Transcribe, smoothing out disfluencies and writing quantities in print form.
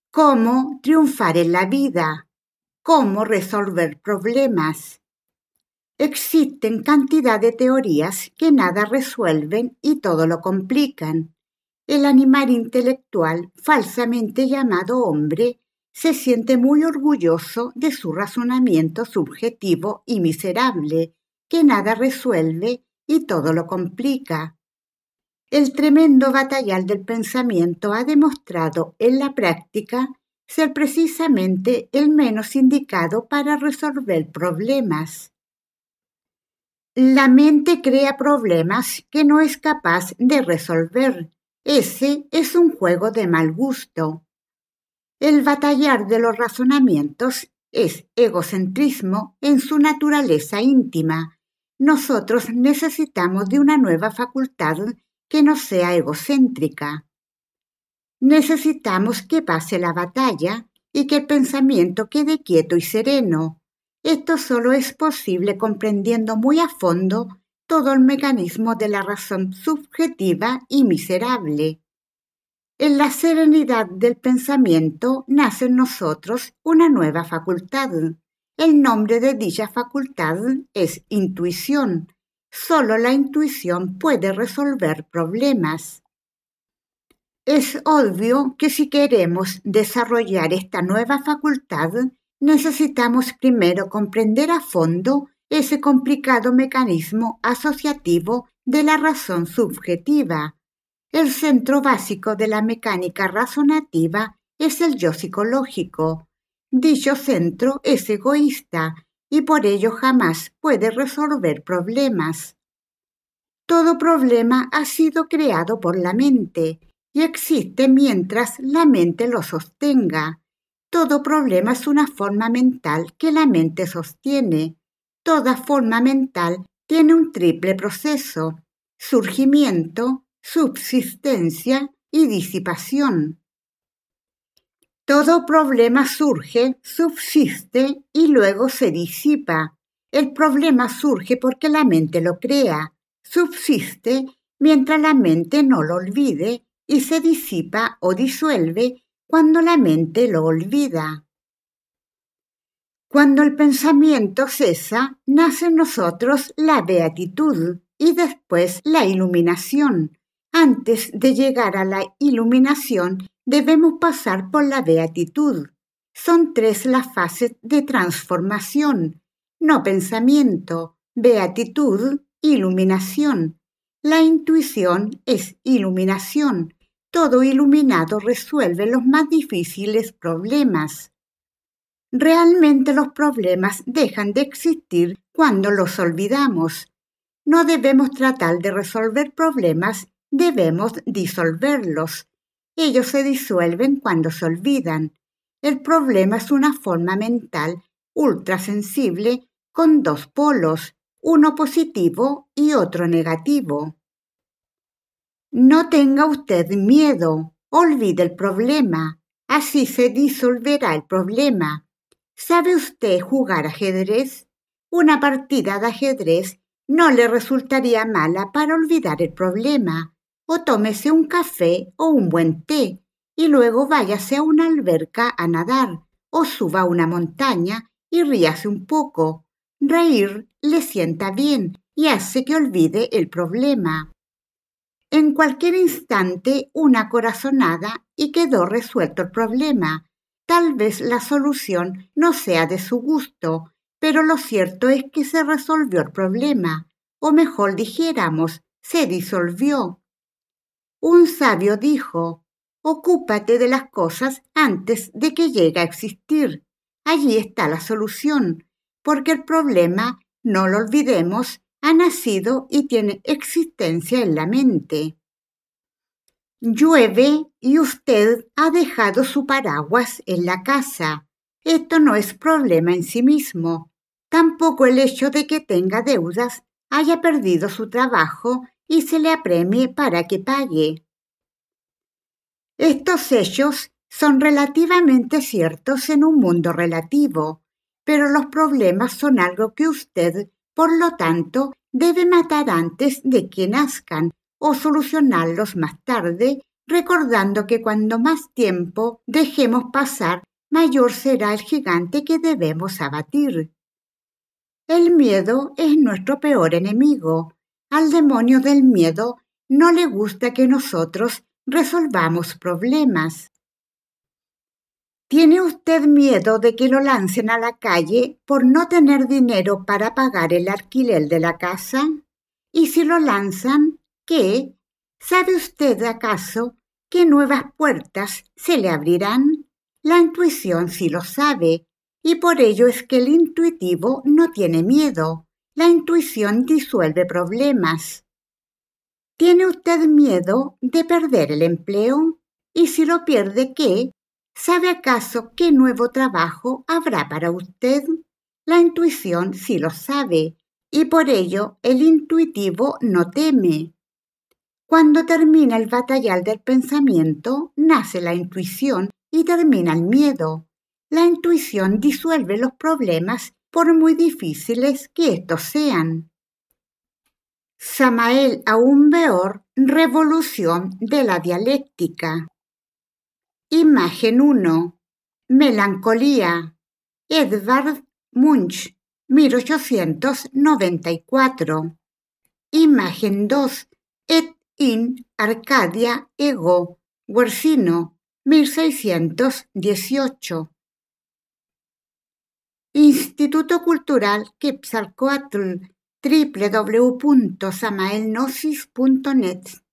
Cómo triunfar en la vida, cómo resolver problemas. Existen cantidad de teorías que nada resuelven y todo lo complican. El animal intelectual, falsamente llamado hombre, se siente muy orgulloso de su razonamiento subjetivo y miserable, que nada resuelve y todo lo complica. El tremendo batallar del pensamiento ha demostrado en la práctica ser precisamente el menos indicado para resolver problemas. La mente crea problemas que no es capaz de resolver. Ese es un juego de mal gusto. El batallar de los razonamientos es egocentrismo en su naturaleza íntima. Nosotros necesitamos de una nueva facultad que no sea egocéntrica. Necesitamos que pase la batalla y que el pensamiento quede quieto y sereno. Esto solo es posible comprendiendo muy a fondo todo el mecanismo de la razón subjetiva y miserable. En la serenidad del pensamiento nace en nosotros una nueva facultad. El nombre de dicha facultad es intuición. Solo la intuición puede resolver problemas. Es obvio que si queremos desarrollar esta nueva facultad, necesitamos primero comprender a fondo ese complicado mecanismo asociativo de la razón subjetiva. El centro básico de la mecánica razonativa es el yo psicológico. Dicho centro es egoísta y por ello jamás puede resolver problemas. Todo problema ha sido creado por la mente y existe mientras la mente lo sostenga. Todo problema es una forma mental que la mente sostiene. Toda forma mental tiene un triple proceso: surgimiento, subsistencia y disipación. Todo problema surge, subsiste y luego se disipa. El problema surge porque la mente lo crea, subsiste mientras la mente no lo olvide y se disipa o disuelve cuando la mente lo olvida. Cuando el pensamiento cesa, nace en nosotros la beatitud y después la iluminación. Antes de llegar a la iluminación, debemos pasar por la beatitud. Son 3 las fases de transformación: no pensamiento, beatitud, iluminación. La intuición es iluminación. Todo iluminado resuelve los más difíciles problemas. Realmente los problemas dejan de existir cuando los olvidamos. No debemos tratar de resolver problemas, debemos disolverlos. Ellos se disuelven cuando se olvidan. El problema es una forma mental ultrasensible con 2 polos, uno positivo y otro negativo. No tenga usted miedo, olvide el problema, así se disolverá el problema. ¿Sabe usted jugar ajedrez? Una partida de ajedrez no le resultaría mala para olvidar el problema. O tómese un café o un buen té y luego váyase a una alberca a nadar o suba a una montaña y ríase un poco. Reír le sienta bien y hace que olvide el problema. En cualquier instante una corazonada y quedó resuelto el problema. Tal vez la solución no sea de su gusto, pero lo cierto es que se resolvió el problema, o mejor dijéramos, se disolvió. Un sabio dijo: ocúpate de las cosas antes de que llegue a existir. Allí está la solución, porque el problema, no lo olvidemos, ha nacido y tiene existencia en la mente. Llueve y usted ha dejado su paraguas en la casa. Esto no es problema en sí mismo. Tampoco el hecho de que tenga deudas, haya perdido su trabajo y se le apremie para que pague. Estos hechos son relativamente ciertos en un mundo relativo, pero los problemas son algo que usted, por lo tanto, debe matar antes de que nazcan o solucionarlos más tarde recordando que cuando más tiempo dejemos pasar, mayor será el gigante que debemos abatir. El miedo es nuestro peor enemigo. Al demonio del miedo no le gusta que nosotros resolvamos problemas. ¿Tiene usted miedo de que lo lancen a la calle por no tener dinero para pagar el alquiler de la casa? Y si lo lanzan, ¿qué? ¿Sabe usted acaso qué nuevas puertas se le abrirán? La intuición sí lo sabe, y por ello es que el intuitivo no tiene miedo. La intuición disuelve problemas. ¿Tiene usted miedo de perder el empleo? Y si lo pierde, ¿qué? ¿Sabe acaso qué nuevo trabajo habrá para usted? La intuición sí lo sabe, y por ello el intuitivo no teme. Cuando termina el batallar del pensamiento, nace la intuición y termina el miedo. La intuición disuelve los problemas por muy difíciles que estos sean. Samael Aumbeor, Revolución de la dialéctica. Imagen 1. Melancolía. Edvard Munch, 1894. Imagen 2. Et in Arcadia ego. Guercino, 1618. Instituto Cultural Quetzalcóatl, www.samaelgnosis.net.